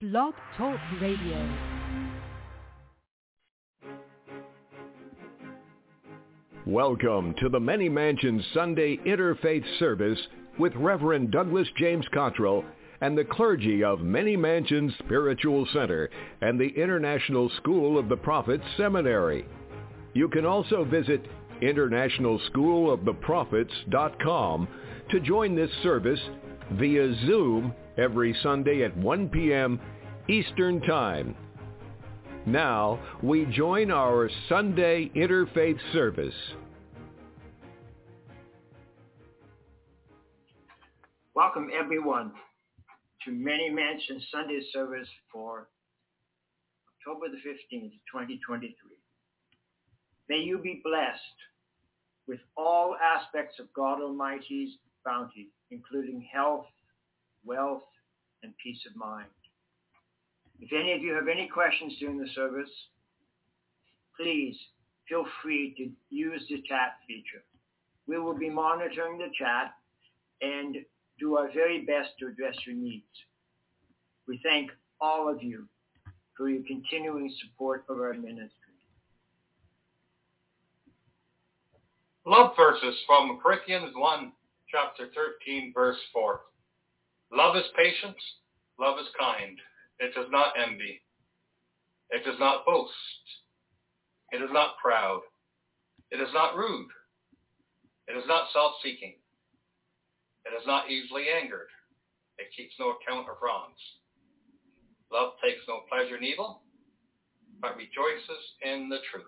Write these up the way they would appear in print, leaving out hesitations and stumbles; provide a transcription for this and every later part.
Blog Talk Radio. Welcome to the Many Mansions Sunday Interfaith Service with Reverend Douglas James Cottrell and the clergy of Many Mansions Spiritual Center and the International School of the Prophets Seminary. You can also visit internationalschooloftheprophets.com to join this service via Zoom every Sunday at 1 p.m. Eastern Time. Now, we join our Sunday Interfaith Service. Welcome, everyone, to Many Mansions Sunday Service for October the 15th, 2023. May you be blessed with all aspects of God Almighty's bounty, including health, wealth, and peace of mind. If any of you have any questions during the service, please feel free to use the chat feature. We will be monitoring the chat and do our very best to address your needs. We thank all of you for your continuing support of our ministry. Love verses from Corinthians 1, chapter 13, verse 4. Love is patient, love is kind. It does not envy. It does not boast. It is not proud. It is not rude. It is not self-seeking. It is not easily angered. It keeps no account of wrongs. Love takes no pleasure in evil, but rejoices in the truth.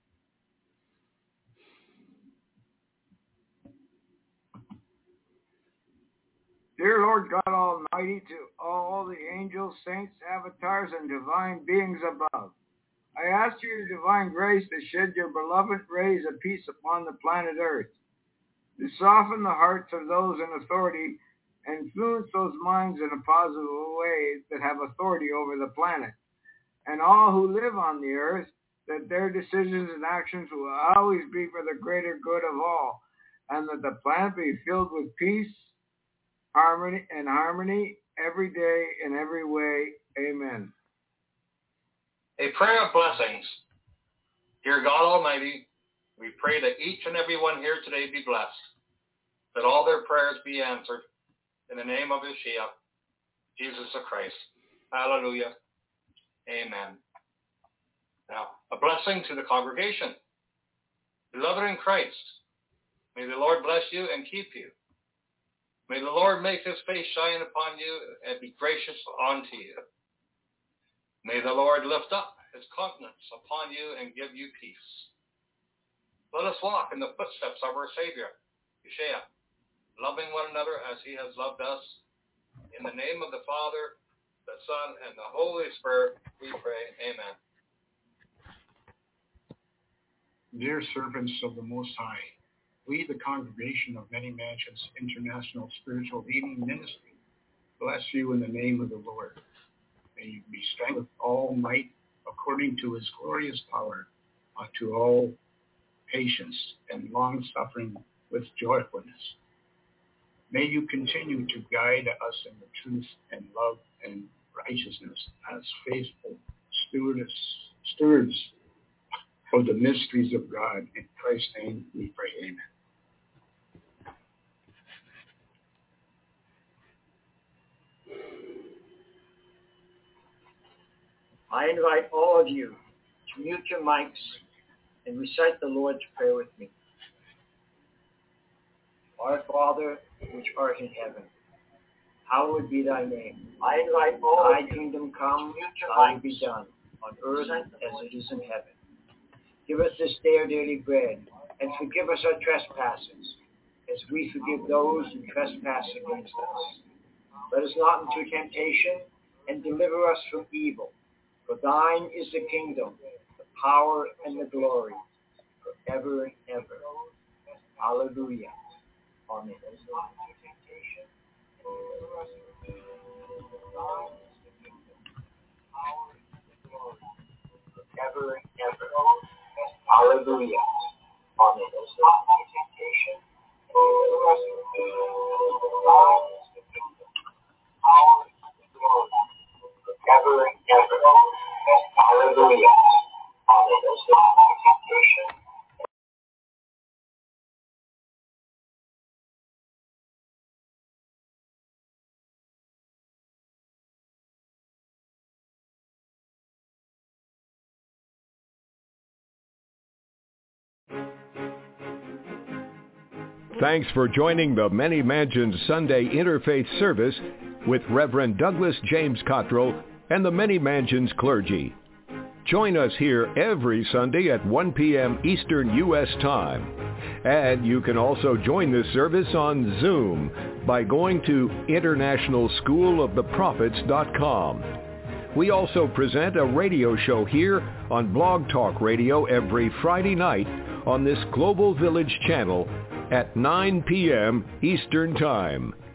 Dear Lord God Almighty, to all the angels, saints, avatars, and divine beings above, I ask your divine grace to shed your beloved rays of peace upon the planet Earth, to soften the hearts of those in authority and influence those minds in a positive way that have authority over the planet, and all who live on the earth, that their decisions and actions will always be for the greater good of all, and that the planet be filled with peace, harmony every day in every way. Amen. A prayer of blessings. Dear God Almighty, we pray that each and every one here today be blessed, that all their prayers be answered. In the name of Yeshua, Jesus the Christ. Hallelujah. Amen. Now, a blessing to the congregation. Beloved in Christ, may the Lord bless you and keep you. May the Lord make his face shine upon you and be gracious unto you. May the Lord lift up his countenance upon you and give you peace. Let us walk in the footsteps of our Savior, Yeshua, loving one another as he has loved us. In the name of the Father, the Son, and the Holy Spirit, we pray. Amen. Dear servants of the Most High, we, the congregation of Many Mansions International Spiritual Leading Ministry, bless you in the name of the Lord. May you be strengthened with all might according to his glorious power, unto all patience and long-suffering with joyfulness. May you continue to guide us in the truth and love and righteousness as faithful stewards of the mysteries of God. In Christ's name we pray. Amen. I invite all of you to mute your mics and recite the Lord's Prayer with me. Our Father, which art in heaven, hallowed be thy name. I invite all thy kingdom come, thy will be done, on earth as it is in heaven. Give us this day our daily bread, and forgive us our trespasses, as we forgive those who trespass against us. Let us not into temptation, and deliver us from evil. For thine is the kingdom, the power, and the glory, forever and ever. Hallelujah. Amen. Forever and ever. Hallelujah. Amen. ever and ever. Hallelujah. Hallelujah. Thanks for joining the Many Mansions Sunday Interfaith Service with Reverend Douglas James Cottrell and the Many Mansions clergy. Join us here every Sunday at 1 p.m. Eastern U.S. time. And you can also join this service on Zoom by going to internationalschooloftheprophets.com. We also present a radio show here on Blog Talk Radio every Friday night on this Global Village channel at 9 p.m. Eastern Time.